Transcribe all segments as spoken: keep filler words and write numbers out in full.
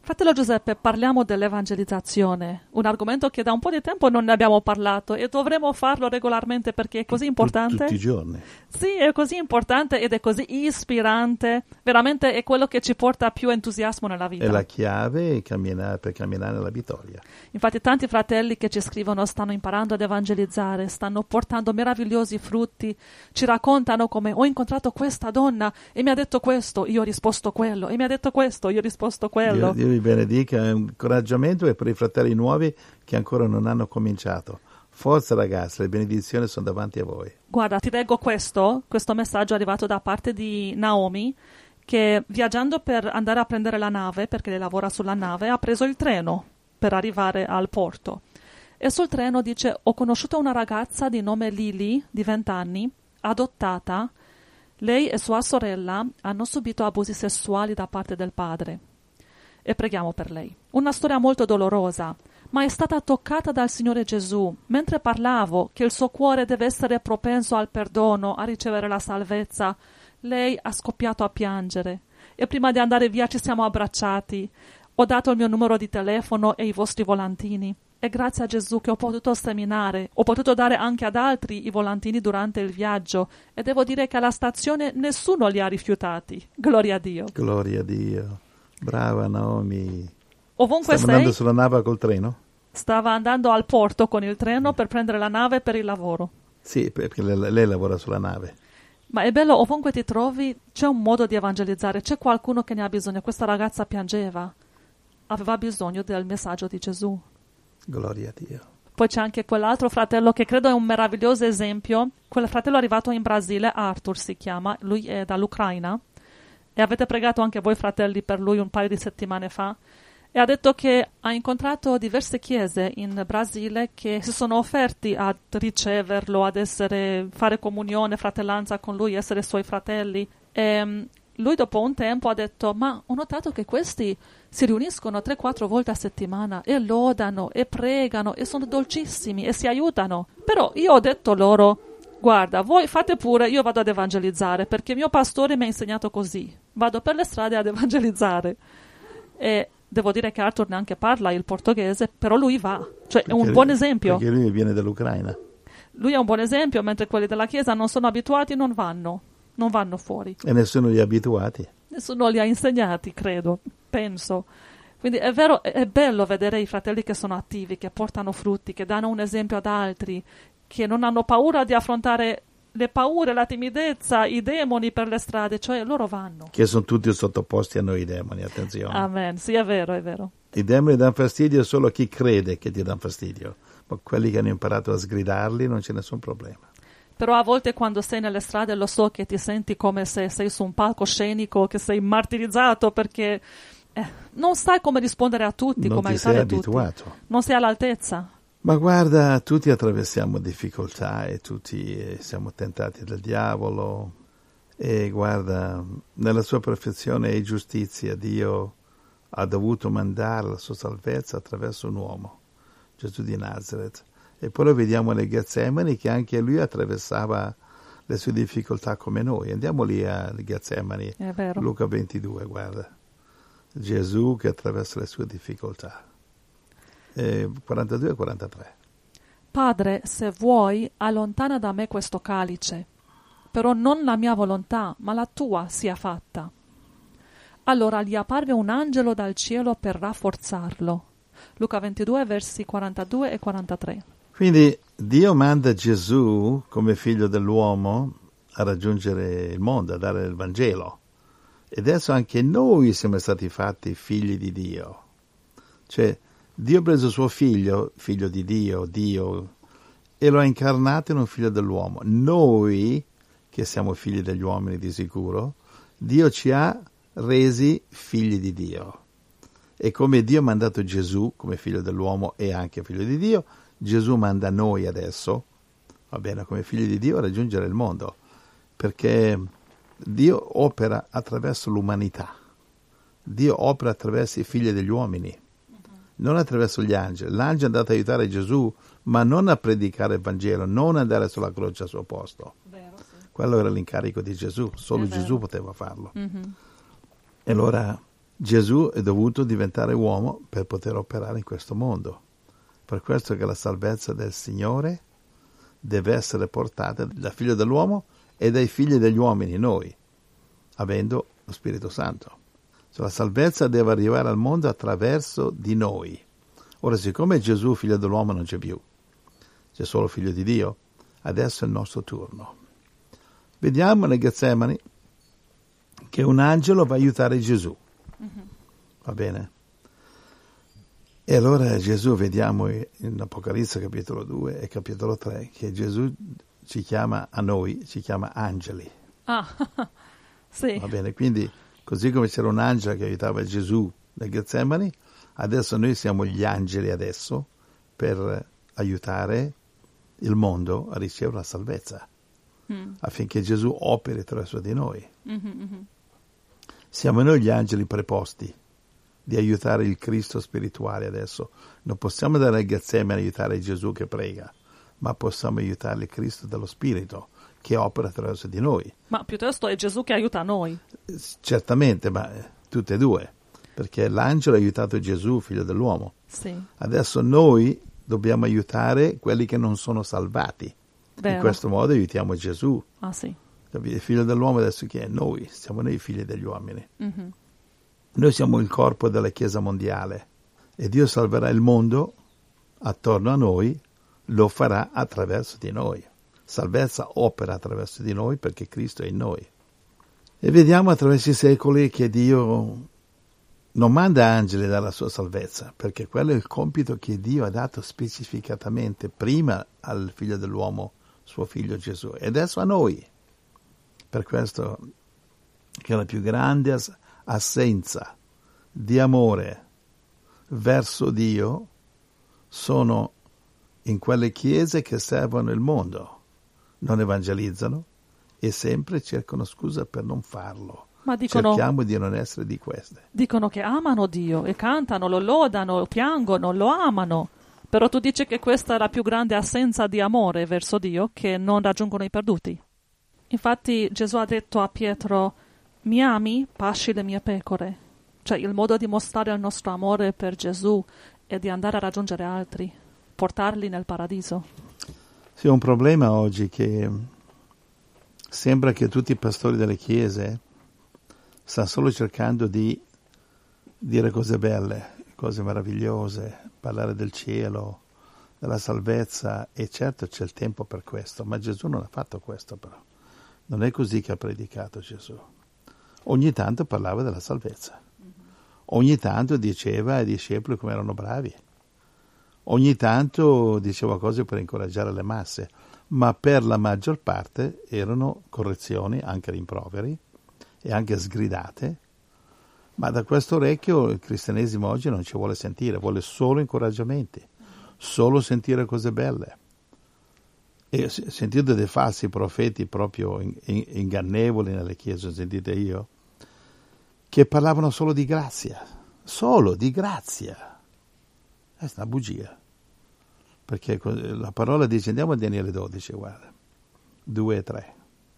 Fratello Giuseppe, parliamo dell'evangelizzazione, un argomento che da un po' di tempo non ne abbiamo parlato e dovremo farlo regolarmente perché è così importante. Tutti i giorni. Sì, è così importante ed è così ispirante, veramente è quello che ci porta più entusiasmo nella vita. È la chiave camminare, per camminare nella vittoria. Infatti tanti fratelli che ci scrivono stanno imparando ad evangelizzare, stanno portando meravigliosi frutti, ci raccontano come ho incontrato questa donna e mi ha detto questo, io ho risposto quello, e mi ha detto questo, io ho risposto quello. Dio, Dio vi benedica, è un incoraggiamento e per i fratelli nuovi che ancora non hanno cominciato. Forza ragazzi, le benedizioni sono davanti a voi. Guarda, ti leggo questo, questo messaggio è arrivato da parte di Naomi, che viaggiando per andare a prendere la nave, perché lei lavora sulla nave, ha preso il treno per arrivare al porto. E sul treno dice, ho conosciuto una ragazza di nome Lily, di venti anni, adottata. Lei e sua sorella hanno subito abusi sessuali da parte del padre. E preghiamo per lei. Una storia molto dolorosa, ma è stata toccata dal Signore Gesù. Mentre parlavo che il suo cuore deve essere propenso al perdono, a ricevere la salvezza, lei ha scoppiato a piangere. E prima di andare via ci siamo abbracciati. Ho dato il mio numero di telefono e i vostri volantini. E grazie a Gesù che ho potuto seminare, ho potuto dare anche ad altri i volantini durante il viaggio. E devo dire che alla stazione nessuno li ha rifiutati. Gloria a Dio. Gloria a Dio. Brava Naomi. Ovunque Stava andando sei, sulla nave col treno? stava andando al porto con il treno per prendere la nave per il lavoro. Sì, perché lei, lei lavora sulla nave. Ma è bello, ovunque ti trovi c'è un modo di evangelizzare, c'è qualcuno che ne ha bisogno. Questa ragazza piangeva, aveva bisogno del messaggio di Gesù. Gloria a Dio. Poi c'è anche quell'altro fratello che credo è un meraviglioso esempio. Quel fratello è arrivato in Brasile, Arthur si chiama, lui è dall'Ucraina. E avete pregato anche voi fratelli per lui un paio di settimane fa. E ha detto che ha incontrato diverse chiese in Brasile che si sono offerti a riceverlo, ad essere, fare comunione, fratellanza con lui, essere suoi fratelli. E lui dopo un tempo ha detto, ma ho notato che questi si riuniscono tre quattro volte a settimana e lodano e pregano e sono dolcissimi e si aiutano. Però io ho detto loro, guarda, voi fate pure, io vado ad evangelizzare perché mio pastore mi ha insegnato così. Vado per le strade ad evangelizzare. E devo dire che Arthur neanche parla il portoghese, però lui va. Cioè Perché è un buon esempio. Perché lui viene dall'Ucraina. Lui è un buon esempio, mentre quelli della Chiesa non sono abituati, non vanno. Non vanno fuori. E nessuno li ha abituati. Nessuno li ha insegnati, credo, penso. Quindi è vero, è bello vedere i fratelli che sono attivi, che portano frutti, che danno un esempio ad altri, che non hanno paura di affrontare le paure, la timidezza, i demoni per le strade, cioè loro vanno. Che sono tutti sottoposti a noi i demoni, attenzione. Amen, sì, è vero, è vero. I demoni danno fastidio solo a chi crede che ti danno fastidio, ma quelli che hanno imparato a sgridarli non c'è nessun problema. Però a volte quando sei nelle strade lo so che ti senti come se sei su un palcoscenico, che sei martirizzato perché eh, non sai come rispondere a tutti, Non come ti sei aiutare tutti. abituato. Non sei all'altezza. Ma guarda, tutti attraversiamo difficoltà e tutti eh, siamo tentati dal diavolo e guarda, nella sua perfezione e giustizia Dio ha dovuto mandare la sua salvezza attraverso un uomo, Gesù di Nazareth. E poi lo vediamo nel Getsemani che anche lui attraversava le sue difficoltà come noi. Andiamo lì al Getsemani, È vero. Luca ventidue, guarda. Gesù che attraversa le sue difficoltà. Eh, quarantadue e quarantatré. Padre, se vuoi, allontana da me questo calice, però non la mia volontà, ma la tua sia fatta. Allora gli apparve un angelo dal cielo per rafforzarlo. Luca ventidue, versi quarantadue e quarantatré. Quindi Dio manda Gesù come figlio dell'uomo a raggiungere il mondo, a dare il Vangelo. E adesso anche noi siamo stati fatti figli di Dio. Cioè, Dio ha preso suo figlio, figlio di Dio, Dio, e lo ha incarnato in un figlio dell'uomo. Noi, che siamo figli degli uomini di sicuro, Dio ci ha resi figli di Dio. E come Dio ha mandato Gesù come figlio dell'uomo e anche figlio di Dio, Gesù manda noi adesso, va bene, come figli di Dio a raggiungere il mondo, perché Dio opera attraverso l'umanità. Dio opera attraverso i figli degli uomini, non attraverso gli angeli. L'angelo è andato a aiutare Gesù, ma non a predicare il Vangelo, non andare sulla croce al suo posto. Vero, sì. Quello era l'incarico di Gesù, solo È Gesù vero. poteva farlo. Mm-hmm. E allora Gesù è dovuto diventare uomo per poter operare in questo mondo. Per questo che la salvezza del Signore deve essere portata dal Figlio dell'uomo e dai figli degli uomini, noi, avendo lo Spirito Santo. Cioè, la salvezza deve arrivare al mondo attraverso di noi. Ora, siccome Gesù, Figlio dell'uomo, non c'è più, c'è solo Figlio di Dio, adesso è il nostro turno. Vediamo nel Getsemani che un angelo va a aiutare Gesù. Mm-hmm. Va bene? E allora Gesù, vediamo in Apocalisse capitolo due e capitolo tre, che Gesù ci chiama a noi, ci chiama angeli. Ah, sì. Va bene, quindi così come c'era un angelo che aiutava Gesù nel Getsemani, adesso noi siamo gli angeli adesso per aiutare il mondo a ricevere la salvezza, mm. affinché Gesù operi attraverso di noi. Mm-hmm, mm-hmm. Siamo noi gli angeli preposti di aiutare il Cristo spirituale adesso. Non possiamo andare al Getsemani a aiutare Gesù che prega, ma possiamo aiutare il Cristo dello Spirito che opera attraverso di noi. Ma piuttosto è Gesù che aiuta noi. Certamente, ma tutte e due, perché l'angelo ha aiutato Gesù, figlio dell'uomo. Sì. Adesso noi dobbiamo aiutare quelli che non sono salvati. Vero. In questo modo aiutiamo Gesù. Ah, sì. Il figlio dell'uomo adesso chi è? Noi, siamo noi i figli degli uomini. Mm-hmm. Noi siamo il corpo della Chiesa mondiale e Dio salverà il mondo attorno a noi, lo farà attraverso di noi. Salvezza opera attraverso di noi perché Cristo è in noi. E vediamo attraverso i secoli che Dio non manda angeli dalla sua salvezza, perché quello è il compito che Dio ha dato specificatamente prima al figlio dell'uomo, suo figlio Gesù, e adesso a noi. Per questo che la più grande as- assenza di amore verso Dio sono in quelle chiese che servono il mondo, non evangelizzano e sempre cercano scusa per non farlo. Ma dicono, cerchiamo di non essere di queste. Dicono che amano Dio e cantano, lo lodano, piangono, lo amano. Però tu dici che questa è la più grande assenza di amore verso Dio, che non raggiungono i perduti. Infatti Gesù ha detto a Pietro: mi ami? Pasci le mie pecore. Cioè il modo di mostrare il nostro amore per Gesù è di andare a raggiungere altri, portarli nel paradiso. Sì, è un problema oggi che sembra che tutti i pastori delle chiese stanno solo cercando di dire cose belle, cose meravigliose, parlare del cielo, della salvezza, e certo c'è il tempo per questo, ma Gesù non ha fatto questo però. Non è così che ha predicato Gesù. Ogni tanto parlava della salvezza. Ogni tanto diceva ai discepoli come erano bravi. Ogni tanto diceva cose per incoraggiare le masse, ma per la maggior parte erano correzioni, anche rimproveri, e anche sgridate. Ma da questo orecchio il cristianesimo oggi non ci vuole sentire, vuole solo incoraggiamenti, solo sentire cose belle. E sentite dei falsi profeti proprio ingannevoli nelle chiese, sentite io, che parlavano solo di grazia, solo di grazia. È una bugia, perché la parola dice, andiamo a Daniele dodici, guarda, due e tre.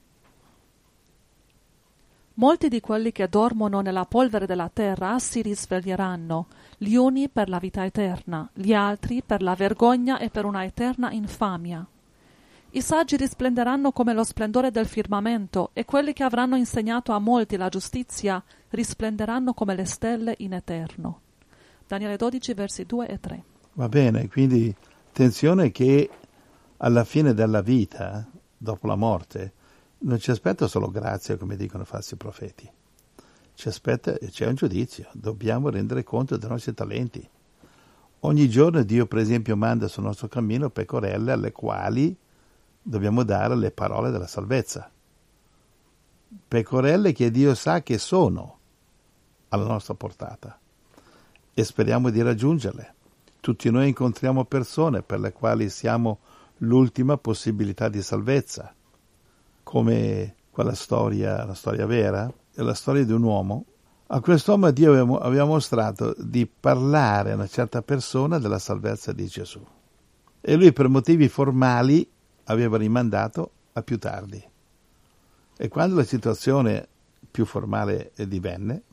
Molti di quelli che dormono nella polvere della terra si risveglieranno, gli uni per la vita eterna, gli altri per la vergogna e per una eterna infamia. I saggi risplenderanno come lo splendore del firmamento, e quelli che avranno insegnato a molti la giustizia risplenderanno come le stelle in eterno. Daniele dodici, versi due e tre. Va bene, quindi attenzione che alla fine della vita, dopo la morte, non ci aspetta solo grazia, come dicono i falsi profeti. Ci aspetta, c'è un giudizio, dobbiamo rendere conto dei nostri talenti. Ogni giorno Dio, per esempio, manda sul nostro cammino pecorelle alle quali dobbiamo dare le parole della salvezza. Pecorelle che Dio sa che sono alla nostra portata e speriamo di raggiungerle. Tutti noi incontriamo persone per le quali siamo l'ultima possibilità di salvezza, come quella storia, la storia vera, è la storia di un uomo. A quest'uomo Dio aveva, aveva mostrato di parlare a una certa persona della salvezza di Gesù. E lui, per motivi formali, aveva rimandato a più tardi. E quando la situazione più formale divenne,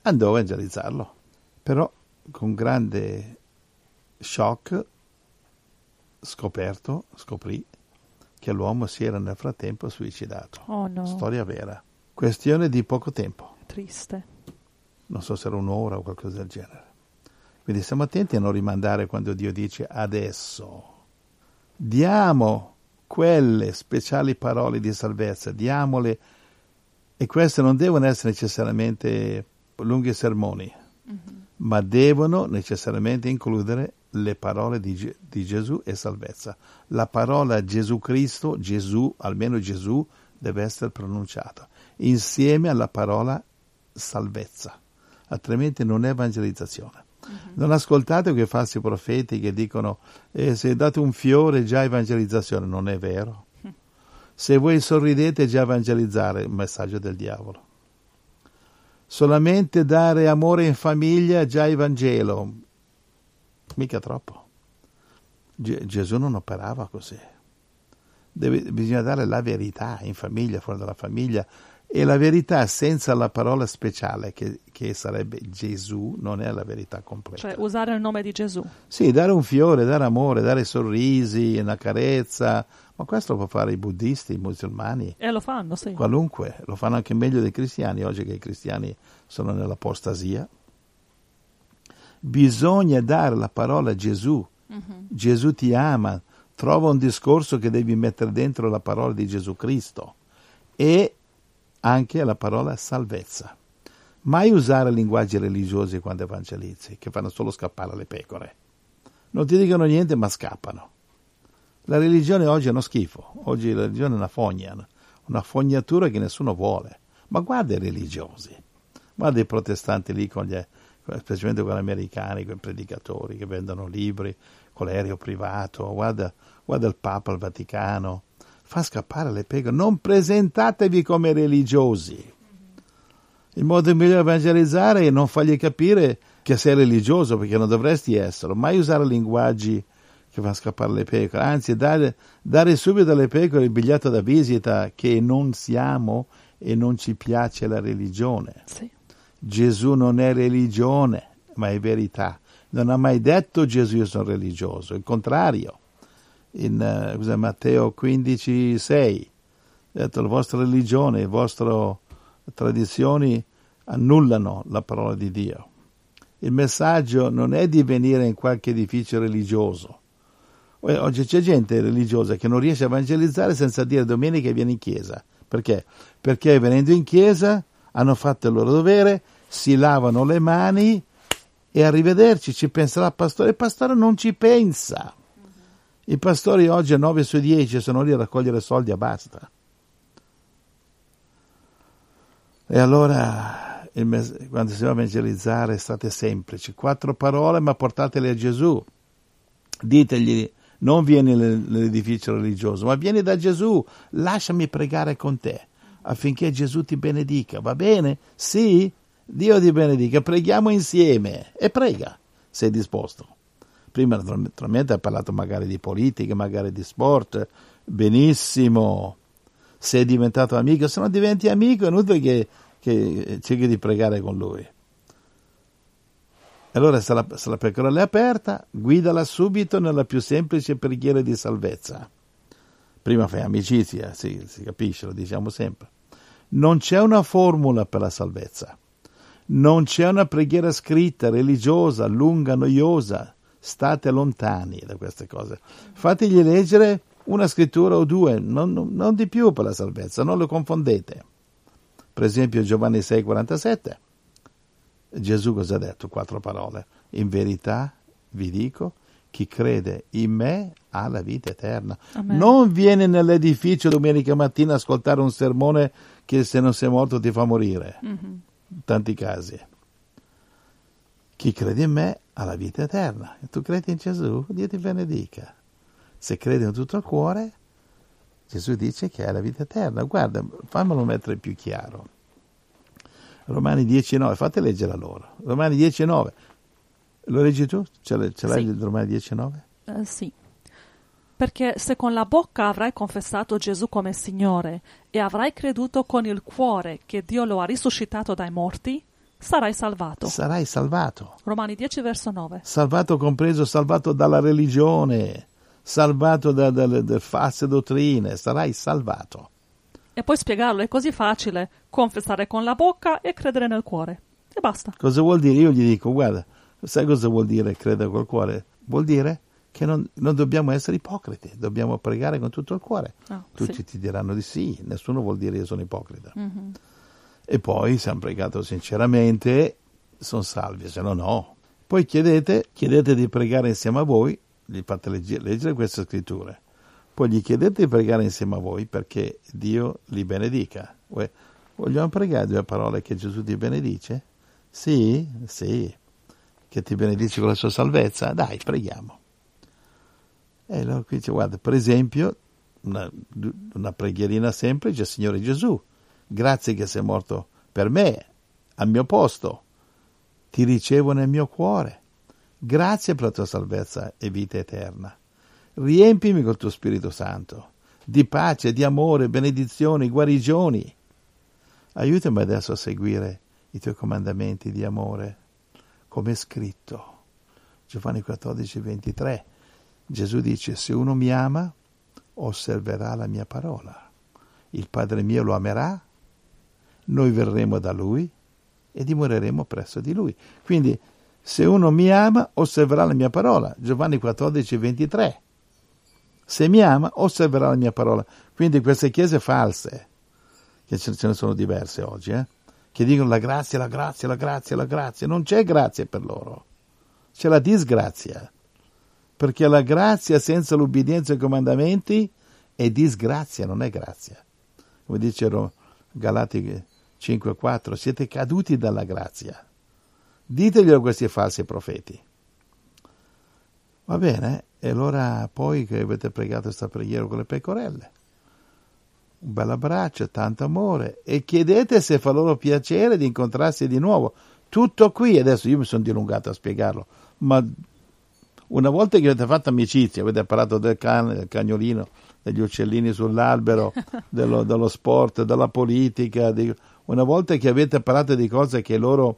andò a evangelizzarlo. Però con grande shock scoperto, scoprì che l'uomo si era nel frattempo suicidato. Oh no. Storia vera. Questione di poco tempo. Triste. Non so se era un'ora o qualcosa del genere. Quindi stiamo attenti a non rimandare quando Dio dice adesso. Diamo quelle speciali parole di salvezza, diamole, e queste non devono essere necessariamente lunghi sermoni, mm-hmm. ma devono necessariamente includere le parole di, di Gesù e salvezza. La parola Gesù Cristo, Gesù, almeno Gesù, deve essere pronunciata insieme alla parola salvezza, altrimenti non è evangelizzazione. Uh-huh. Non ascoltate quei falsi profeti che dicono eh, se date un fiore già evangelizzazione. Non è vero. Uh-huh. Se voi sorridete già evangelizzare, il messaggio del diavolo. Solamente dare amore in famiglia già Evangelo. Mica troppo. Ge- Gesù non operava così. Deve, bisogna dare la verità in famiglia, fuori dalla famiglia, e la verità senza la parola speciale che, che sarebbe Gesù non è la verità completa. Cioè usare il nome di Gesù. Sì, dare un fiore, dare amore, dare sorrisi, una carezza, ma questo lo può fare i buddisti, i musulmani. E lo fanno, sì. Qualunque, lo fanno anche meglio dei cristiani, oggi che i cristiani sono nell'apostasia. Bisogna dare la parola Gesù. Uh-huh. Gesù ti ama. Trova un discorso che devi mettere dentro la parola di Gesù Cristo e anche la parola salvezza. Mai usare linguaggi religiosi quando evangelizzi, che fanno solo scappare le pecore. Non ti dicono niente, ma scappano. La religione oggi è uno schifo. Oggi la religione è una fogna, una fognatura che nessuno vuole. Ma guarda i religiosi, guarda i protestanti lì, con gli, specialmente con gli americani, con i predicatori che vendono libri, con l'aereo privato, guarda, guarda il Papa al Vaticano, fa scappare le pecore. Non presentatevi come religiosi. Il modo migliore di evangelizzare è non fargli capire che sei religioso, perché non dovresti esserlo. Mai usare linguaggi che fanno scappare le pecore, anzi dare, dare subito alle pecore il biglietto da visita che non siamo e non ci piace la religione. Sì. Gesù non è religione, ma è verità. Non ha mai detto Gesù io sono religioso, il contrario. In uh, cos'è, Matteo quindici sei ha detto la vostra religione, le vostre tradizioni annullano la parola di Dio. Il messaggio non è di venire in qualche edificio religioso. Oggi c'è gente religiosa che non riesce a evangelizzare senza dire domenica viene in chiesa. Perché? Perché venendo in chiesa hanno fatto il loro dovere, si lavano le mani e arrivederci, ci penserà il pastore. Il pastore non ci pensa. I pastori oggi a nove su dieci sono lì a raccogliere soldi e basta. E allora, il mes- quando si va a evangelizzare, state semplici. Quattro parole, ma portatele a Gesù. Ditegli, non vieni nell'edificio religioso, ma vieni da Gesù. Lasciami pregare con te, affinché Gesù ti benedica. Va bene? Sì? Dio ti benedica. Preghiamo insieme. E prega, sei disposto. Prima naturalmente ha parlato magari di politica, magari di sport. Benissimo. Sei diventato amico. Se non diventi amico è inutile che, che cerchi di pregare con lui. Allora se la, se la pecorella è aperta, guidala subito nella più semplice preghiera di salvezza. Prima fai amicizia, sì, si capisce, lo diciamo sempre. Non c'è una formula per la salvezza. Non c'è una preghiera scritta, religiosa, lunga, noiosa. State lontani da queste cose. Fategli leggere una scrittura o due, non, non di più per la salvezza, non lo confondete. Per esempio Giovanni sei quarantasette. Gesù cosa ha detto? Quattro parole. In verità vi dico, chi crede in me ha la vita eterna. Amen. Non viene nell'edificio domenica mattina a ascoltare un sermone che se non sei morto ti fa morire. Mm-hmm. In tanti casi. Chi crede in me ha la vita eterna. E tu credi in Gesù? Dio ti benedica. Se credi in tutto il cuore, Gesù dice che hai la vita eterna. Guarda, fammelo mettere più chiaro. Romani dieci nove, fate leggere a loro. Romani dieci nove. Lo leggi tu? Ce l'hai, ce l'hai sì. Il Romani dieci nove? Uh, sì. Perché se con la bocca avrai confessato Gesù come Signore e avrai creduto con il cuore che Dio lo ha risuscitato dai morti, sarai salvato. Sarai salvato. Romani dieci, verso nove. Salvato compreso, salvato dalla religione, salvato da, da, da false dottrine, sarai salvato. E poi spiegarlo è così facile, confessare con la bocca e credere nel cuore. E basta. Cosa vuol dire? Io gli dico, guarda, sai cosa vuol dire credere col cuore? Vuol dire che non, non dobbiamo essere ipocriti, dobbiamo pregare con tutto il cuore. Oh, Tutti sì. ti diranno di sì, nessuno vuol dire io sono ipocrita. Mm-hmm. E poi, se hanno pregato sinceramente, sono salvi, se no no. Poi chiedete, chiedete di pregare insieme a voi, gli fate legge, leggere queste scritture. Poi gli chiedete di pregare insieme a voi perché Dio li benedica. Vogliamo pregare due parole che Gesù ti benedice? Sì, sì, che ti benedice con la sua salvezza? Dai, preghiamo. E allora qui dice, guarda, per esempio, una, una preghierina semplice, Signore Gesù, grazie che sei morto per me, al mio posto, ti ricevo nel mio cuore, grazie per la tua salvezza e vita eterna. Riempimi col tuo Spirito Santo, di pace, di amore, benedizioni, guarigioni. Aiutami adesso a seguire i tuoi comandamenti di amore, come è scritto. Giovanni quattordici, ventitré. Gesù dice, se uno mi ama, osserverà la mia parola. Il Padre mio lo amerà, noi verremo da lui e dimoreremo presso di lui. Quindi, se uno mi ama, osserverà la mia parola. Giovanni quattordici, ventitré. Se mi ama, osserverà la mia parola. Quindi queste chiese false, che ce ne sono diverse oggi, eh, che dicono la grazia, la grazia, la grazia, la grazia. Non c'è grazia per loro, c'è la disgrazia. Perché la grazia senza l'ubbidienza ai comandamenti è disgrazia, non è grazia. Come dicero Galati cinque quattro, siete caduti dalla grazia. Diteglielo a questi falsi profeti. Va bene, e allora poi che avete pregato questa preghiera con le pecorelle, un bel abbraccio, tanto amore, e chiedete se fa loro piacere di incontrarsi di nuovo. Tutto qui, adesso io mi sono dilungato a spiegarlo, ma una volta che avete fatto amicizia, avete parlato del cane, del cagnolino, degli uccellini sull'albero, dello, dello sport, della politica, di, una volta che avete parlato di cose che loro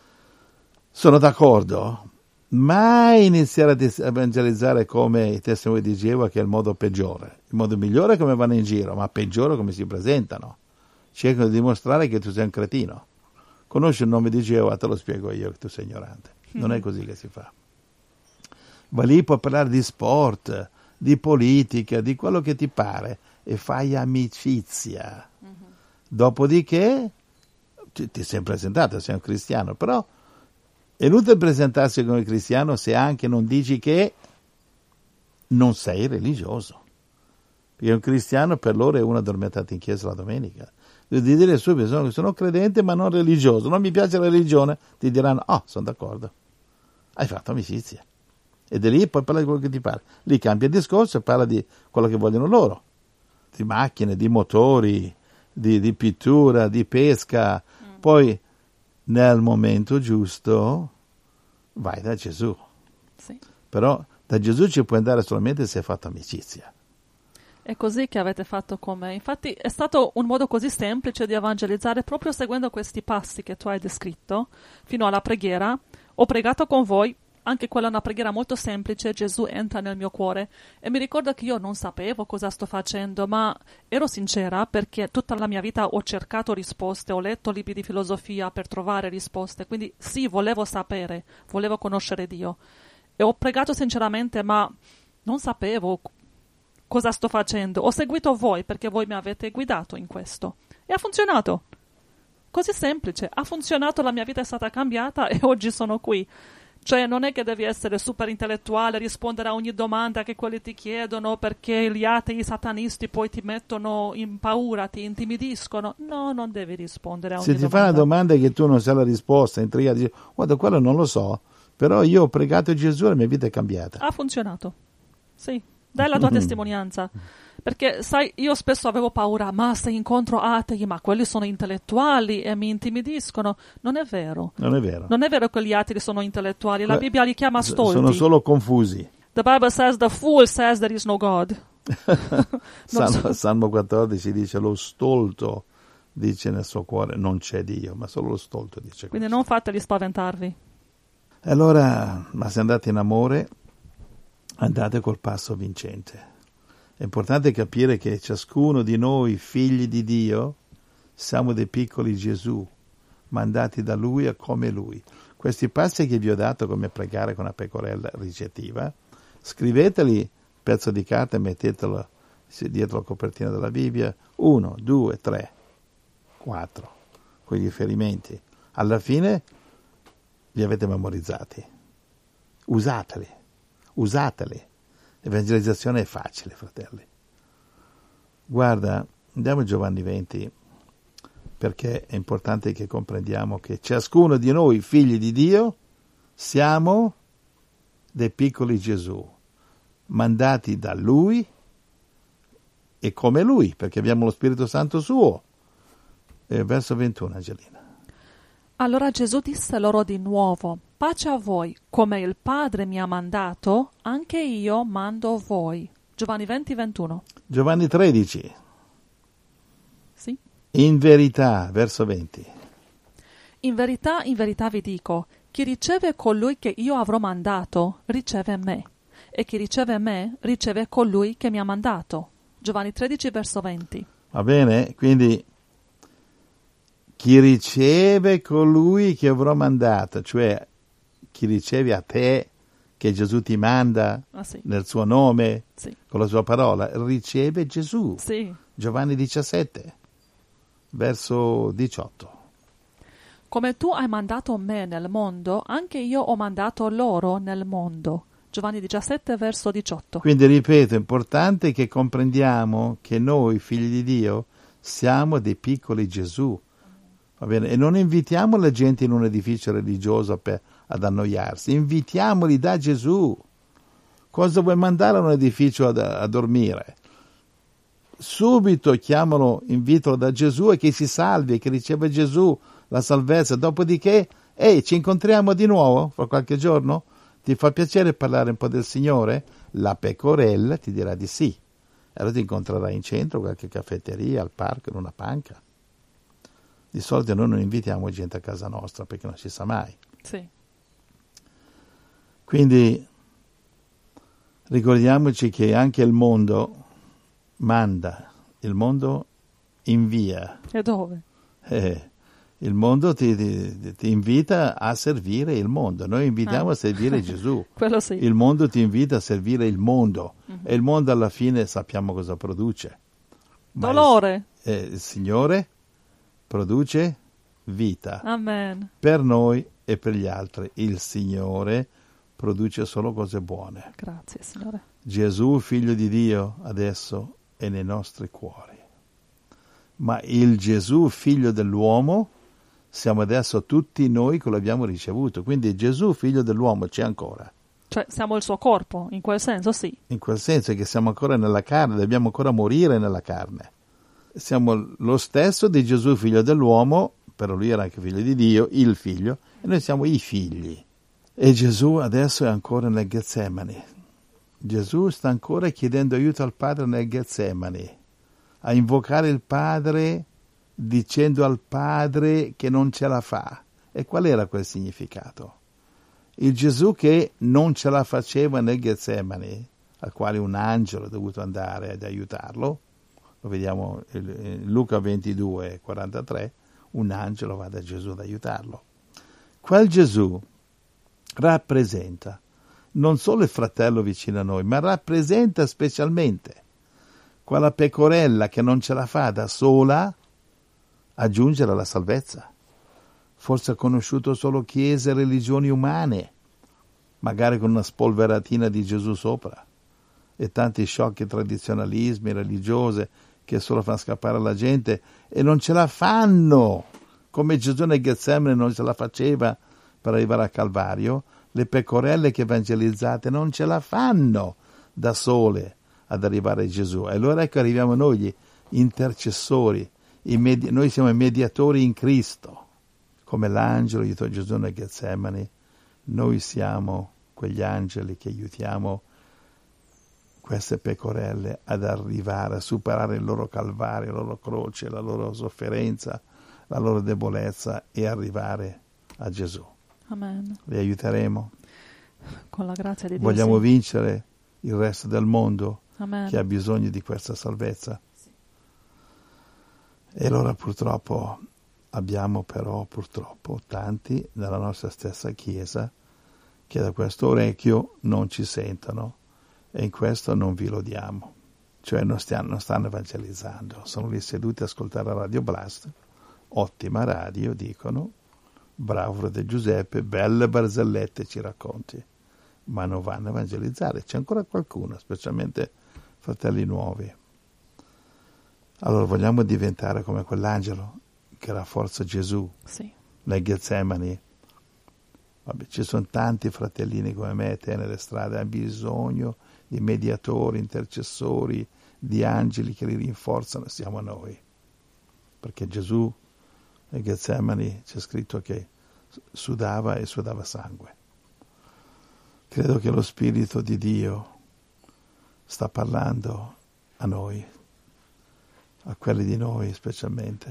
sono d'accordo, mai iniziare a evangelizzare come i testimoni di Geova, che è il modo peggiore. Il modo migliore è come vanno in giro, ma peggiore come si presentano. Cercano di dimostrare che tu sei un cretino. Conosci il nome di Geova, te lo spiego io che tu sei ignorante. Non è così che si fa. Va lì, puoi parlare di sport, di politica, di quello che ti pare e fai amicizia. Mm-hmm. Dopodiché ti, ti sei presentato, sei un cristiano, però è inutile presentarsi come cristiano se anche non dici che non sei religioso. Perché un cristiano per loro è uno addormentato in chiesa la domenica. Devi dire subito, sono, sono credente ma non religioso, non mi piace la religione, ti diranno, oh, sono d'accordo, hai fatto amicizia. E da lì poi parla di quello che ti pare. Lì cambia il discorso e parla di quello che vogliono loro. Di macchine, di motori, di, di pittura, di pesca. Mm. Poi, nel momento giusto, vai da Gesù. Sì. Però da Gesù ci puoi andare solamente se hai fatto amicizia. È così che avete fatto con me. Infatti è stato un modo così semplice di evangelizzare, proprio seguendo questi passi che tu hai descritto, fino alla preghiera. Ho pregato con voi. Anche quella è una preghiera molto semplice, Gesù entra nel mio cuore, e mi ricordo che io non sapevo cosa sto facendo, ma ero sincera perché tutta la mia vita ho cercato risposte, ho letto libri di filosofia per trovare risposte, quindi sì, volevo sapere, volevo conoscere Dio. E ho pregato sinceramente, ma non sapevo cosa sto facendo. Ho seguito voi perché voi mi avete guidato in questo. E ha funzionato. Così semplice, ha funzionato, la mia vita è stata cambiata e oggi sono qui. Cioè non è che devi essere super intellettuale, rispondere a ogni domanda che quelli ti chiedono perché gli atei, i satanisti poi ti mettono in paura, ti intimidiscono. No, non devi rispondere a ogni domanda. Se ti domanda. fa una domanda che tu non sai la risposta, intrigata, dici, guarda, quello non lo so, però io ho pregato Gesù e la mia vita è cambiata. Ha funzionato, sì. Dai la tua testimonianza. Perché, sai, io spesso avevo paura, ma se incontro atei, ma quelli sono intellettuali e mi intimidiscono. Non è vero. Non è vero. Non è vero che gli atei sono intellettuali. La Bibbia li chiama stolti. Sono solo confusi. The Bible says the fool says there is no God. Salmo, Salmo quattordici dice lo stolto dice nel suo cuore non c'è Dio, ma solo lo stolto dice Quindi questo. non fateli spaventarvi. Allora, ma se andate in amore, andate col passo vincente. È importante capire che ciascuno di noi, figli di Dio, siamo dei piccoli Gesù, mandati da Lui a come Lui. Questi passi che vi ho dato come pregare con una pecorella ricettiva, scriveteli, pezzo di carta e mettetelo dietro la copertina della Bibbia, uno, due, tre, quattro, con i riferimenti. Alla fine li avete memorizzati. Usateli, usateli. L'evangelizzazione è facile, fratelli. Guarda, andiamo a Giovanni venti, perché è importante che comprendiamo che ciascuno di noi, figli di Dio, siamo dei piccoli Gesù, mandati da Lui e come Lui, perché abbiamo lo Spirito Santo suo. E verso ventuno, Angelina. Allora Gesù disse loro di nuovo: pace a voi, come il Padre mi ha mandato, anche io mando voi. Giovanni venti, ventuno. Giovanni tredici. Sì. In verità, verso venti. In verità, in verità vi dico, chi riceve colui che io avrò mandato, riceve me, e chi riceve me, riceve colui che mi ha mandato. Giovanni tredici, verso venti. Va bene? Quindi chi riceve colui che avrò mandato, cioè chi riceve a te, che Gesù ti manda ah, sì. nel suo nome, sì. con la sua parola, riceve Gesù. Sì. Giovanni diciassette, verso diciotto. Come tu hai mandato me nel mondo, anche io ho mandato loro nel mondo. Giovanni diciassette, verso diciotto. Quindi ripeto, è importante che comprendiamo che noi, figli di Dio, siamo dei piccoli Gesù. Va bene? E non invitiamo la gente in un edificio religioso per, ad annoiarsi, invitiamoli da Gesù. Cosa vuoi mandare a un edificio a, a dormire? Subito chiamano, invitalo da Gesù e che si salvi, che riceva Gesù la salvezza. Dopodiché, ehi, ci incontriamo di nuovo fra qualche giorno? Ti fa piacere parlare un po' del Signore? La pecorella ti dirà di sì. Allora ti incontrerai in centro, qualche caffetteria, al parco, in una panca. Di solito noi non invitiamo gente a casa nostra perché non si sa mai. Sì. Quindi ricordiamoci che anche il mondo manda, il mondo invia. E dove? Eh, il mondo ti, ti, ti invita a servire il mondo. Noi invitiamo ah. a servire Gesù. Quello sì. Il mondo ti invita a servire il mondo. Mm-hmm. E il mondo alla fine sappiamo cosa produce. Ma Dolore. Il, eh, il Signore produce vita. Amen. Per noi e per gli altri. Il Signore produce solo cose buone. Grazie, Signore. Gesù, figlio di Dio, adesso è nei nostri cuori. Ma il Gesù, figlio dell'uomo, siamo adesso tutti noi che l'abbiamo ricevuto. Quindi Gesù, figlio dell'uomo, c'è ancora. Cioè siamo il suo corpo, in quel senso sì. In quel senso che siamo ancora nella carne, dobbiamo ancora morire nella carne. Siamo lo stesso di Gesù, figlio dell'uomo, però lui era anche figlio di Dio, il figlio, e noi siamo i figli. E Gesù adesso è ancora nel Getsemani. Gesù sta ancora chiedendo aiuto al Padre nel Getsemani, a invocare il Padre dicendo al Padre che non ce la fa. E qual era quel significato? Il Gesù che non ce la faceva nel Getsemani, al quale un angelo è dovuto andare ad aiutarlo, lo vediamo in Luca ventidue, quarantatré, un angelo va da Gesù ad aiutarlo. Quel Gesù rappresenta non solo il fratello vicino a noi, ma rappresenta specialmente quella pecorella che non ce la fa da sola a giungere alla salvezza. Forse ha conosciuto solo chiese e religioni umane, magari con una spolveratina di Gesù sopra, e tanti sciocchi tradizionalismi religiose che solo fanno scappare la gente e non ce la fanno, come Gesù nel Getsemani non ce la faceva per arrivare al Calvario. Le pecorelle che evangelizzate non ce la fanno da sole ad arrivare a Gesù. E allora ecco arriviamo noi, gli intercessori, i medi- noi siamo i mediatori in Cristo. Come l'angelo aiutò Gesù nel Getsemani, noi siamo quegli angeli che aiutiamo queste pecorelle ad arrivare a superare il loro calvario, la loro croce, la loro sofferenza, la loro debolezza e arrivare a Gesù. Amen. Li aiuteremo. Con la grazia di Dio. Vogliamo sì. vincere il resto del mondo Amen. che ha bisogno di questa salvezza. Sì. E allora purtroppo abbiamo però purtroppo tanti nella nostra stessa Chiesa che da questo orecchio non ci sentono e in questo non vi lodiamo. Cioè non, stiano, non stanno evangelizzando, sono lì seduti a ascoltare Radio Blast, ottima radio, dicono, bravo frate Giuseppe, belle barzellette ci racconti, ma non vanno a evangelizzare. C'è ancora qualcuno, specialmente fratelli nuovi. Allora vogliamo diventare come quell'angelo che rafforza Gesù Sì. nel Getsemani. Vabbè, ci sono tanti fratellini come me e te nelle strade, hanno bisogno di mediatori, intercessori, di angeli che li rinforzano, siamo noi. Perché Gesù nel Getsemani c'è scritto che sudava e sudava sangue. Credo che lo Spirito di Dio sta parlando a noi, a quelli di noi specialmente,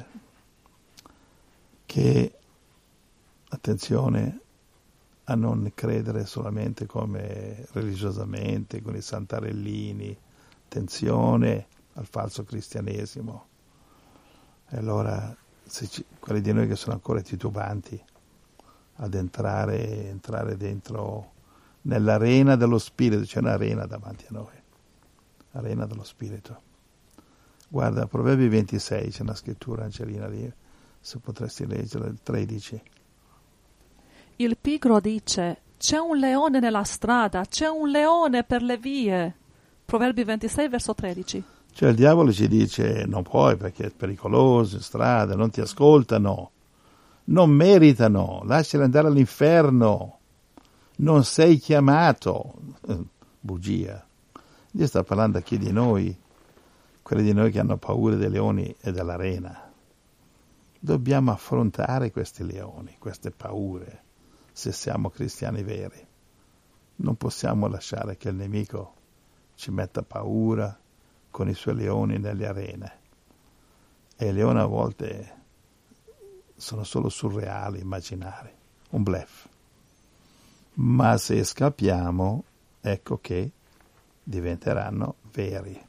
che, attenzione, a non credere solamente come religiosamente, con i santarellini, attenzione al falso cristianesimo. E allora, se ci, quelli di noi che sono ancora titubanti ad entrare, entrare dentro nell'arena dello Spirito, c'è un'arena davanti a noi, arena dello Spirito. Guarda, Proverbi ventisei, c'è una scrittura, Angelina, lì, se potresti leggere, il tredici. Il pigro dice, c'è un leone nella strada, c'è un leone per le vie. Proverbi ventisei, verso tredici. Cioè il diavolo ci dice, non puoi perché è pericoloso, in strada, non ti ascoltano, non meritano, lasciali andare all'inferno, non sei chiamato. Bugia. Dio sta parlando a chi di noi, quelli di noi che hanno paura dei leoni e dell'arena. Dobbiamo affrontare questi leoni, queste paure, se siamo cristiani veri. Non possiamo lasciare che il nemico ci metta paura con i suoi leoni nelle arene. E i leoni a volte sono solo surreali, immaginari, un bluff. Ma se scappiamo, ecco che diventeranno veri.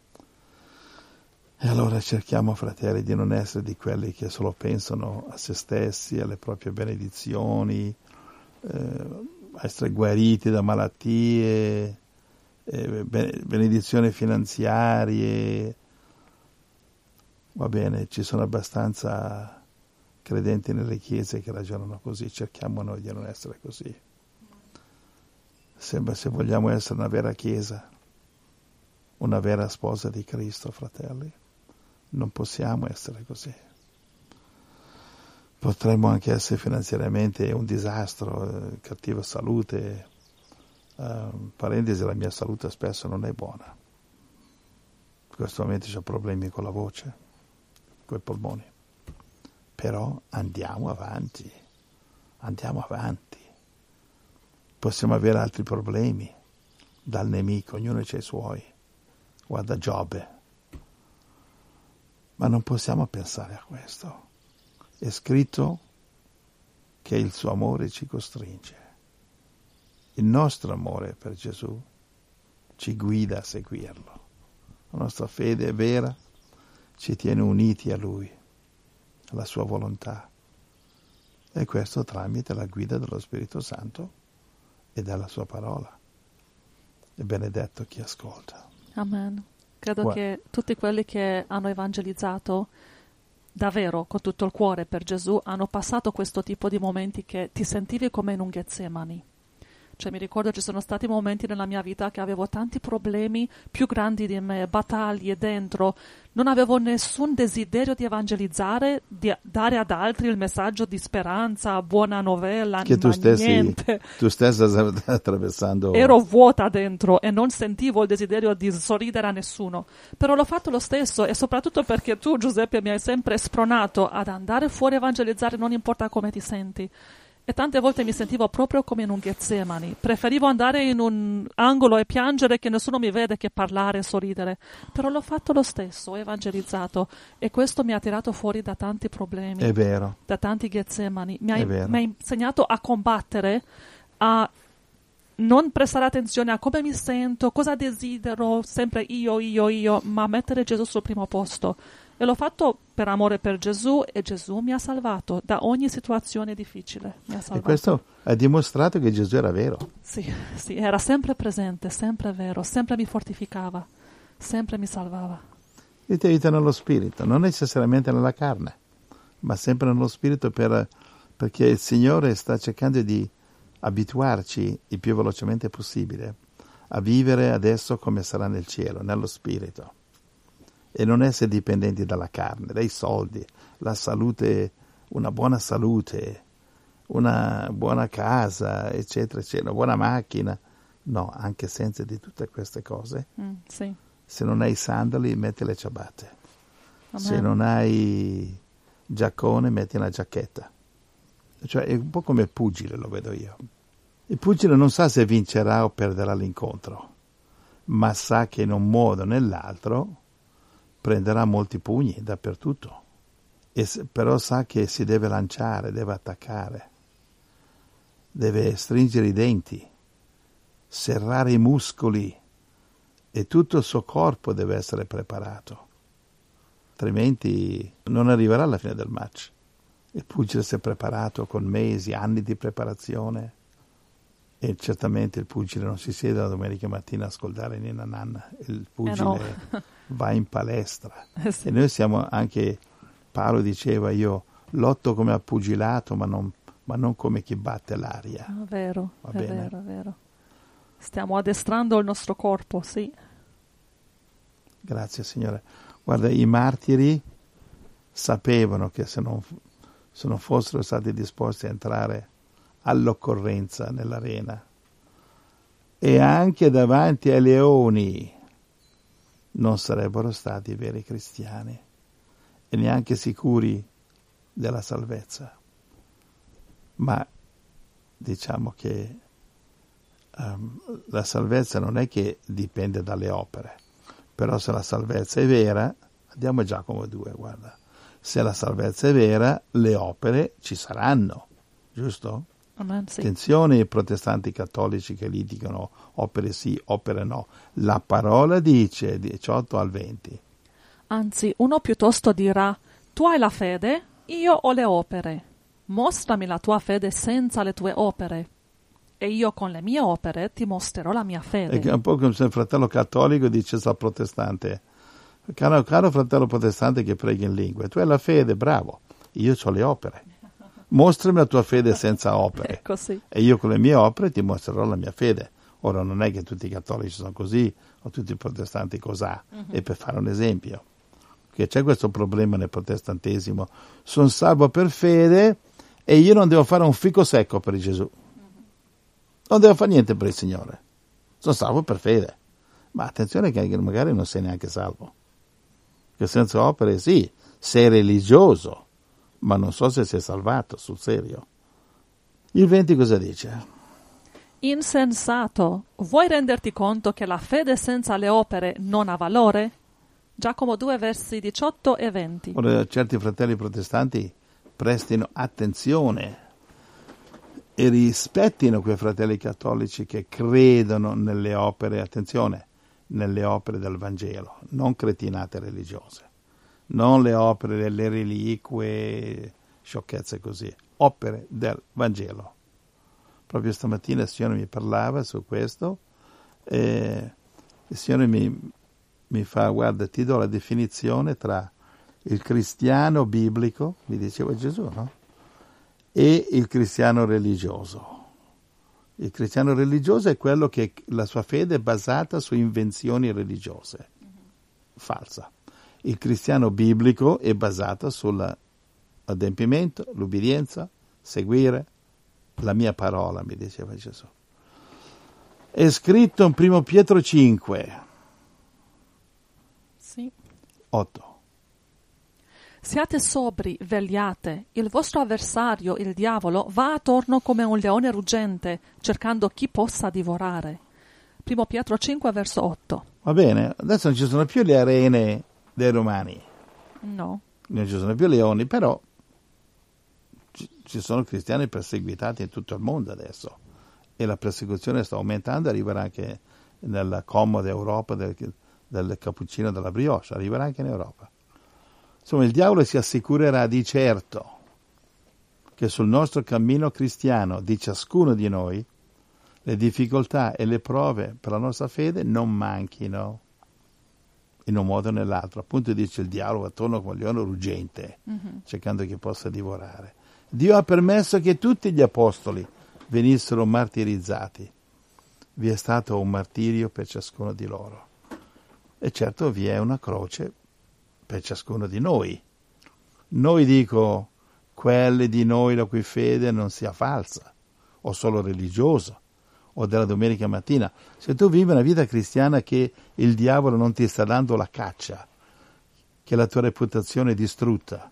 E allora cerchiamo, fratelli, di non essere di quelli che solo pensano a se stessi, alle proprie benedizioni, eh, a essere guariti da malattie, eh, benedizioni finanziarie. Va bene, ci sono abbastanza credenti nelle chiese che ragionano così, cerchiamo noi di non essere così. Sembra, se vogliamo essere una vera chiesa, una vera sposa di Cristo, fratelli, non possiamo essere così. Potremmo anche essere finanziariamente un disastro, eh, cattiva salute. Uh, parentesi, la mia salute spesso non è buona. In questo momento ho problemi con la voce, con i polmoni. Però andiamo avanti, andiamo avanti. Possiamo avere altri problemi dal nemico, ognuno c'ha i suoi. Guarda Giobbe. Ma non possiamo pensare a questo. È scritto che il suo amore ci costringe. Il nostro amore per Gesù ci guida a seguirlo. La nostra fede è vera, ci tiene uniti a Lui, alla sua volontà. E questo tramite la guida dello Spirito Santo e dalla sua parola. E benedetto chi ascolta. Amen. Credo Qua. che tutti quelli che hanno evangelizzato davvero con tutto il cuore per Gesù hanno passato questo tipo di momenti che ti sentivi come in un Getsemani. Cioè mi ricordo ci sono stati momenti nella mia vita che avevo tanti problemi più grandi di me, battaglie dentro, non avevo nessun desiderio di evangelizzare, di dare ad altri il messaggio di speranza, buona novella, che tu ma stessi, niente. tu stessa stai attraversando. Ero vuota dentro e non sentivo il desiderio di sorridere a nessuno, però l'ho fatto lo stesso e soprattutto perché tu, Giuseppe, mi hai sempre spronato ad andare fuori a evangelizzare, non importa come ti senti. E tante volte mi sentivo proprio come in un Getsemani. Preferivo andare in un angolo e piangere che nessuno mi vede che parlare e sorridere. Però l'ho fatto lo stesso, ho evangelizzato. E questo mi ha tirato fuori da tanti problemi. È vero. Da tanti Getsemani. Mi ha, È vero. mi ha insegnato a combattere, a non prestare attenzione a come mi sento, cosa desidero, sempre io, io, io, ma mettere Gesù sul primo posto. E l'ho fatto per amore per Gesù e Gesù mi ha salvato da ogni situazione difficile. Mi ha salvato. E questo ha dimostrato che Gesù era vero. Sì, sì, era sempre presente, sempre vero, sempre mi fortificava, sempre mi salvava. E ti aiuta nello spirito, non necessariamente nella carne, ma sempre nello spirito per, perché il Signore sta cercando di abituarci il più velocemente possibile a vivere adesso come sarà nel cielo, nello spirito. E non essere dipendenti dalla carne, dai soldi, la salute, una buona salute, una buona casa, eccetera, eccetera, una buona macchina. No, anche senza di tutte queste cose. Mm, sì. Se non hai sandali, metti le ciabatte. Amen. Se non hai giaccone, metti una giacchetta. Cioè è un po' come il pugile, lo vedo io. Il pugile non sa se vincerà o perderà l'incontro, ma sa che in un modo o nell'altro prenderà molti pugni dappertutto, e se, però sa che si deve lanciare, deve attaccare, deve stringere i denti, serrare i muscoli e tutto il suo corpo deve essere preparato, altrimenti non arriverà alla fine del match. Il pugile si è preparato con mesi, anni di preparazione, e certamente il pugile non si siede la domenica mattina a ascoltare Nina Nanna, il pugile Eh no. va in palestra. Eh sì. E noi siamo anche, Paolo diceva, io lotto come a pugilato, ma non, ma non come chi batte l'aria. Ah, vero, Va è bene? vero, è vero. Stiamo addestrando il nostro corpo, sì. Grazie Signore. Guarda, i martiri sapevano che se non, se non fossero stati disposti a entrare all'occorrenza nell'arena e anche davanti ai leoni non sarebbero stati veri cristiani e neanche sicuri della salvezza. Ma diciamo che um, la salvezza non è che dipende dalle opere, però se la salvezza è vera, andiamo a Giacomo due, guarda, se la salvezza è vera, le opere ci saranno, giusto? Amen, sì. Attenzione ai protestanti cattolici che litigano opere sì, opere no. La parola dice diciotto al venti. Anzi, uno piuttosto dirà, tu hai la fede, io ho le opere. Mostrami la tua fede senza le tue opere, e io con le mie opere ti mostrerò la mia fede. È un po' come se il fratello cattolico dice al protestante, caro, caro fratello protestante che prega in lingue, tu hai la fede, bravo, io ho le opere. Mostrami la tua fede senza opere, Ecco, sì. e io con le mie opere ti mostrerò la mia fede. Ora non è che tutti i cattolici sono così, o tutti i protestanti cosà, uh-huh. E per fare un esempio, che c'è questo problema nel protestantesimo, sono salvo per fede e io non devo fare un fico secco per Gesù, uh-huh. Non devo fare niente per il Signore, sono salvo per fede, ma attenzione che magari non sei neanche salvo, che senza opere sì, sei religioso, ma non so se sei salvato, sul serio. Il venti cosa dice? Insensato, vuoi renderti conto che la fede senza le opere non ha valore? Giacomo due, versi diciotto e venti. Ora, certi fratelli protestanti prestino attenzione e rispettino quei fratelli cattolici che credono nelle opere, attenzione, nelle opere del Vangelo, non cretinate religiose. Non le opere delle reliquie, sciocchezze così, opere del Vangelo. Proprio stamattina il Signore mi parlava su questo e il Signore mi, mi fa, guarda, ti do la definizione tra il cristiano biblico, mi diceva Gesù, no? E il cristiano religioso. Il cristiano religioso è quello che la sua fede è basata su invenzioni religiose, falsa. Il cristiano biblico è basato sull'adempimento, l'ubbidienza, seguire la mia parola, mi diceva Gesù. È scritto in primo Pietro cinque, sì. otto. Siate sobri, vegliate. Il vostro avversario, il diavolo, va attorno come un leone ruggente, cercando chi possa divorare. Primo Pietro cinque, verso otto. Va bene, adesso non ci sono più le arene dei romani. No. Non ci sono più leoni, però ci sono cristiani perseguitati in tutto il mondo adesso. E la persecuzione sta aumentando, arriverà anche nella comoda Europa del, del cappuccino della brioche, arriverà anche in Europa. Insomma, il diavolo si assicurerà di certo che sul nostro cammino cristiano di ciascuno di noi le difficoltà e le prove per la nostra fede non manchino in un modo o nell'altro. Appunto dice il diavolo attorno come un leone ruggente, mm-hmm. cercando che possa divorare. Dio ha permesso che tutti gli apostoli venissero martirizzati. Vi è stato un martirio per ciascuno di loro. E certo vi è una croce per ciascuno di noi. Noi dico, quelli di noi la cui fede non sia falsa, o solo religiosa, o della domenica mattina. Se tu vivi una vita cristiana che il diavolo non ti sta dando la caccia, che la tua reputazione è distrutta,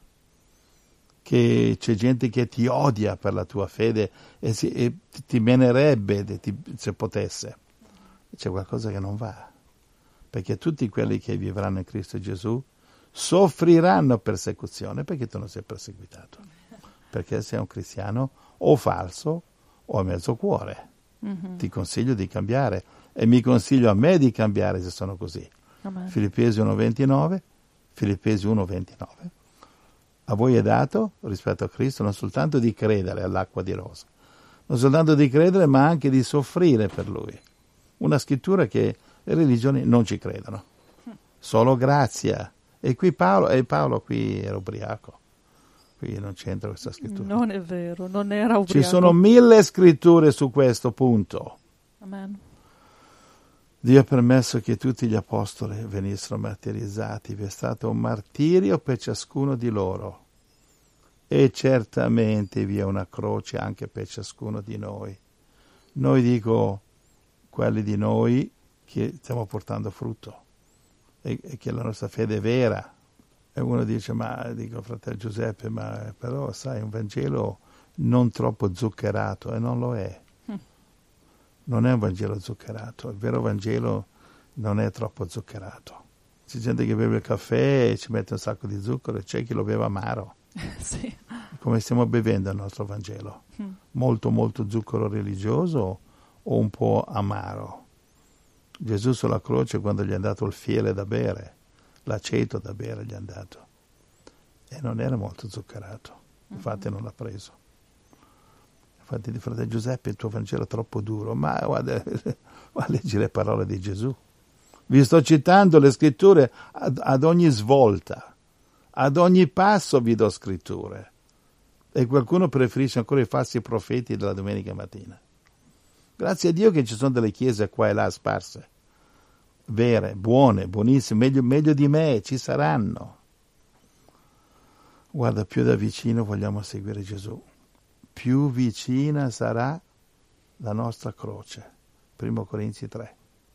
che c'è gente che ti odia per la tua fede e, si, e ti menerebbe ti, se potesse, c'è qualcosa che non va, perché tutti quelli che vivranno in Cristo Gesù soffriranno persecuzione perché tu non sei perseguitato, perché sei un cristiano o falso o a mezzo cuore. Mm-hmm. Ti consiglio di cambiare e mi consiglio a me di cambiare se sono così. Amen. Filippesi uno ventinove, Filippesi uno ventinove. A voi è dato, rispetto a Cristo, non soltanto di credere all'acqua di rosa, non soltanto di credere, ma anche di soffrire per Lui. Una scrittura che le religioni non ci credono. Solo grazia. E qui Paolo, e Paolo qui era ubriaco. Qui non c'entra questa scrittura. Non è vero, non era ubriaco. Ci sono mille scritture su questo punto. Amen. Dio ha permesso che tutti gli apostoli venissero martirizzati, vi è stato un martirio per ciascuno di loro e certamente vi è una croce anche per ciascuno di noi. Noi dico, quelli di noi che stiamo portando frutto e, e che la nostra fede è vera. E uno dice, ma dico fratello Giuseppe, ma però sai, un Vangelo non troppo zuccherato, e non lo è. Non è un Vangelo zuccherato, il vero Vangelo non è troppo zuccherato. C'è gente che beve il caffè e ci mette un sacco di zucchero e c'è chi lo beve amaro. Sì. Come stiamo bevendo il nostro Vangelo? Mm. Molto, molto zucchero religioso o un po' amaro? Gesù sulla croce, quando gli è dato il fiele da bere, l'aceto da bere gli è dato, e non era molto zuccherato, infatti mm-hmm. non l'ha preso. Infatti di fratello Giuseppe il tuo Vangelo è troppo duro, ma guarda, guarda, leggi le parole di Gesù. Vi sto citando le scritture ad, ad ogni svolta, ad ogni passo vi do scritture. E qualcuno preferisce ancora i falsi profeti della domenica mattina. Grazie a Dio che ci sono delle chiese qua e là sparse, vere, buone, buonissime, meglio, meglio di me, ci saranno. Guarda, più da vicino vogliamo seguire Gesù. Più vicina sarà la nostra croce. Primo Corinzi tre.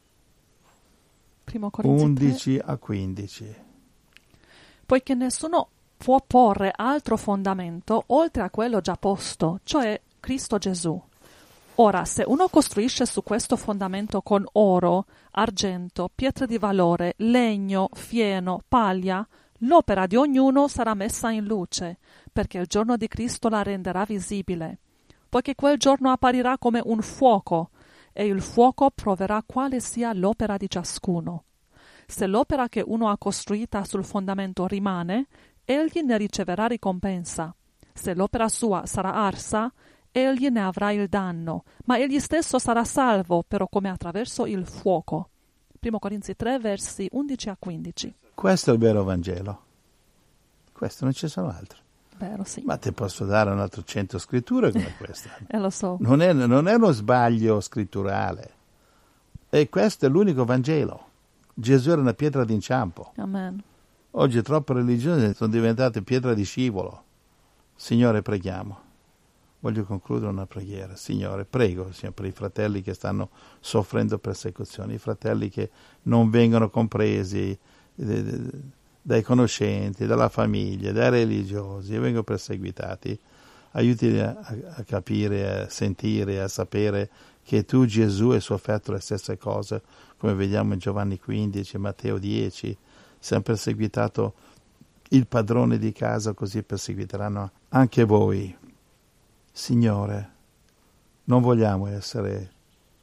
Primo Corinzi undici tre. A quindici. Poiché nessuno può porre altro fondamento oltre a quello già posto, cioè Cristo Gesù. Ora, se uno costruisce su questo fondamento con oro, argento, pietre di valore, legno, fieno, paglia, l'opera di ognuno sarà messa in luce, perché il giorno di Cristo la renderà visibile, poiché quel giorno apparirà come un fuoco, e il fuoco proverà quale sia l'opera di ciascuno. Se l'opera che uno ha costruita sul fondamento rimane, egli ne riceverà ricompensa. Se l'opera sua sarà arsa, egli ne avrà il danno, ma egli stesso sarà salvo, però come attraverso il fuoco. Primo Corinzi tre, versi undici a quindici. Questo è il vero Vangelo. Questo, non ci sono altri. Vero, sì. Ma ti posso dare un altro cento scritture come questa. E lo so. Non è, non è uno sbaglio scritturale. E questo è l'unico Vangelo. Gesù era una pietra d'inciampo. Amen. Oggi troppe religioni sono diventate pietra di scivolo. Signore, preghiamo. Voglio concludere una preghiera. Signore, prego, Signore, per i fratelli che stanno soffrendo persecuzioni, i fratelli che non vengono compresi dai conoscenti, dalla famiglia, dai religiosi, e vengono perseguitati. Aiutali a, a capire, a sentire, a sapere che tu, Gesù, hai sofferto le stesse cose, come vediamo in Giovanni quindici, Matteo dieci. Se hanno perseguitato il padrone di casa, così perseguiteranno anche voi. Signore, non vogliamo essere,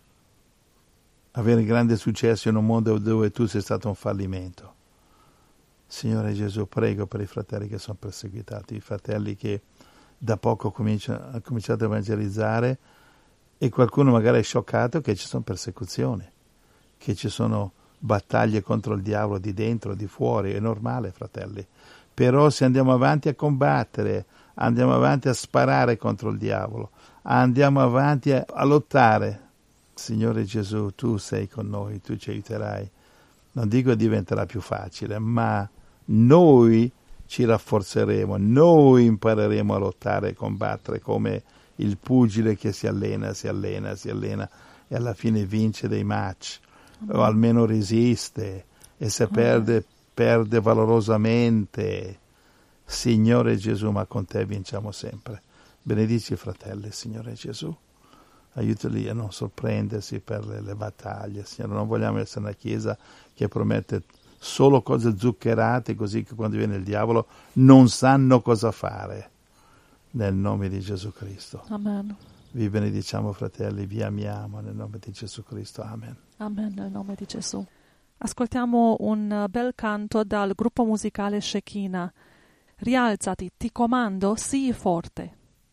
avere grande successo in un mondo dove tu sei stato un fallimento. Signore Gesù, prego per i fratelli che sono perseguitati, i fratelli che da poco comincia, ha cominciato a evangelizzare, e qualcuno magari è scioccato che ci sono persecuzioni, che ci sono battaglie contro il diavolo di dentro, di fuori. È normale, fratelli. Però se andiamo avanti a combattere, andiamo avanti a sparare contro il diavolo, andiamo avanti a, a lottare, Signore Gesù, tu sei con noi, tu ci aiuterai. Non dico diventerà più facile, ma noi ci rafforzeremo, noi impareremo a lottare e combattere come il pugile che si allena, si allena, si allena e alla fine vince dei match, o almeno resiste, e se perde, perde valorosamente. Signore Gesù, ma con te vinciamo sempre. Benedici i fratelli, Signore Gesù. Aiutali a non sorprendersi per le, le battaglie, Signore. Non vogliamo essere una chiesa che promette solo cose zuccherate, così che quando viene il diavolo non sanno cosa fare. Nel nome di Gesù Cristo. Amen. Vi benediciamo, fratelli, vi amiamo nel nome di Gesù Cristo. Amen. Amen, nel nome di Gesù. Ascoltiamo un bel canto dal gruppo musicale Shekinah. Rialzati, ti comando, sii forte.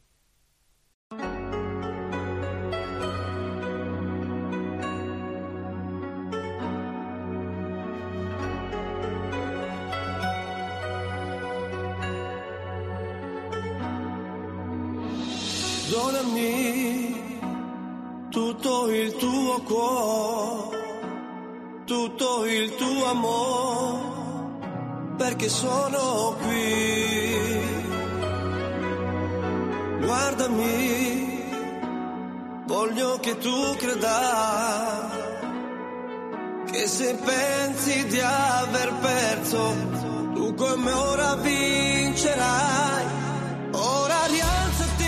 Donami tutto il tuo cuore, tutto il tuo amore, perché sono qui. Guardami, voglio che tu creda che se pensi di aver perso, tu come ora vincerai. Ora rialzati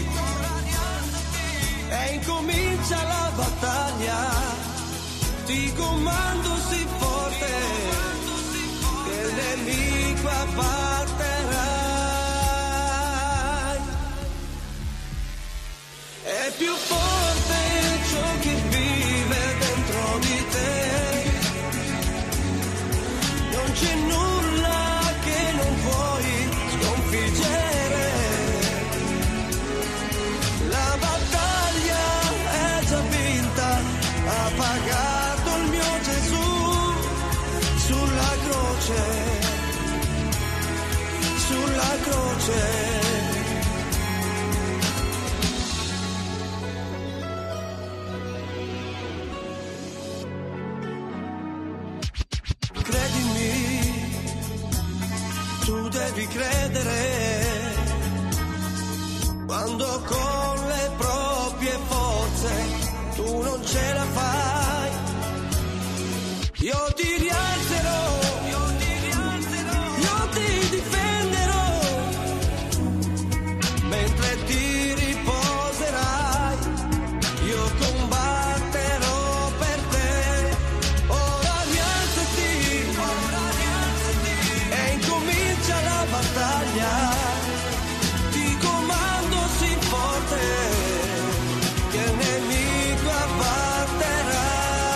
e incomincia la battaglia, ti comando sii forte, che il nemico abbatterai. È più forte ciò che vive dentro di te, non c'è nulla che non puoi sconfiggere. La battaglia è già vinta, ha pagato il mio Gesù sulla croce, sulla croce. Tu devi credere, quando con le proprie forze tu non ce la fai, io ti rialzerò, io ti rialzerò, io ti difenderò, mentre ti riposerai, io combatterò per te. Ora rialzati, ora rialzati e incomincia la battaglia, ti comando sii forte, che il nemico abbatterà.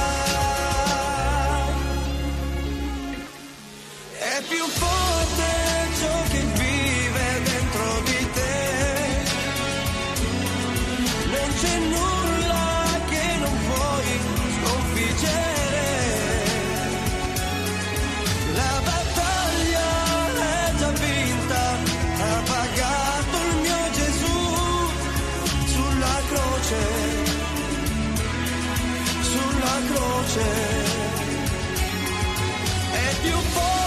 È più forte ciò che vive dentro di te, non c'è nulla che non puoi sconfiggere. La battaglia è già vinta, ha pagato il mio Gesù sulla croce, sulla croce. È più forte